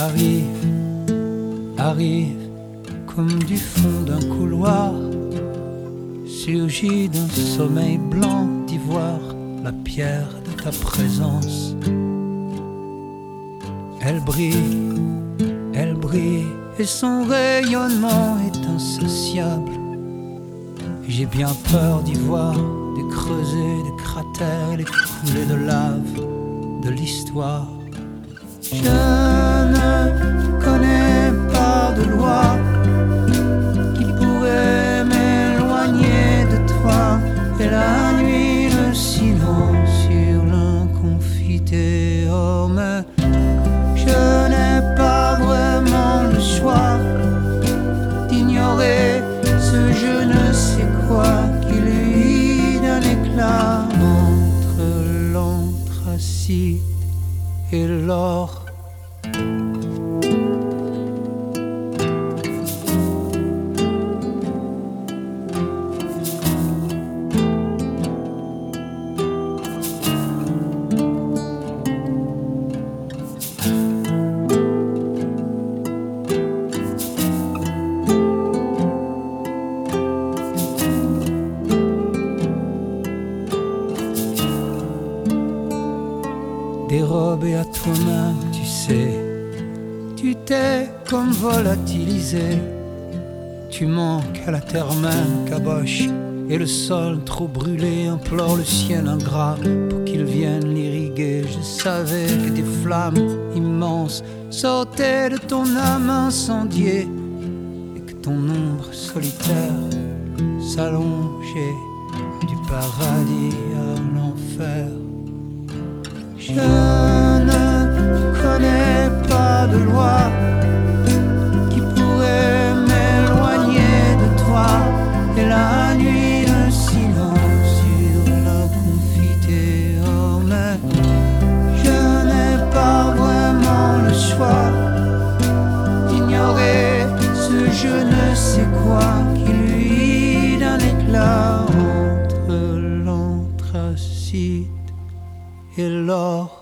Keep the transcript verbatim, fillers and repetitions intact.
arrive, arrive comme du fond d'un couloir, surgit d'un sommeil blanc d'ivoire, la pierre de ta présence. Elle brille, elle brille, et son rayonnement est insatiable. J'ai bien peur d'y voir des creusets, des cratères et les coulées de lave de l'histoire. Je ne connais pas de loi qui pourrait m'éloigner de toi. Et la nuit, le silence sur l'inconfité. Oh, mais je n'ai pas vraiment le choix d'ignorer ce je ne sais quoi qui lui donne éclat entre l'anthracite et l'or. Dérobé à toi-même, tu sais, tu t'es comme volatilisé. Tu manques à la terre même, caboche, et le sol trop brûlé implore le ciel ingrat pour qu'il vienne l'irriguer. Je savais que des flammes immenses sortaient de ton âme incendiée et que ton ombre solitaire s'allongeait du paradis à l'enfer. Je ne connais pas de loi qui pourrait m'éloigner de toi. Et la nuit, le silence sur la confitée. Oh, mais je n'ai pas vraiment le choix d'ignorer ce je ne sais quoi qui lui donne éclat entre l'anthracite et l'or.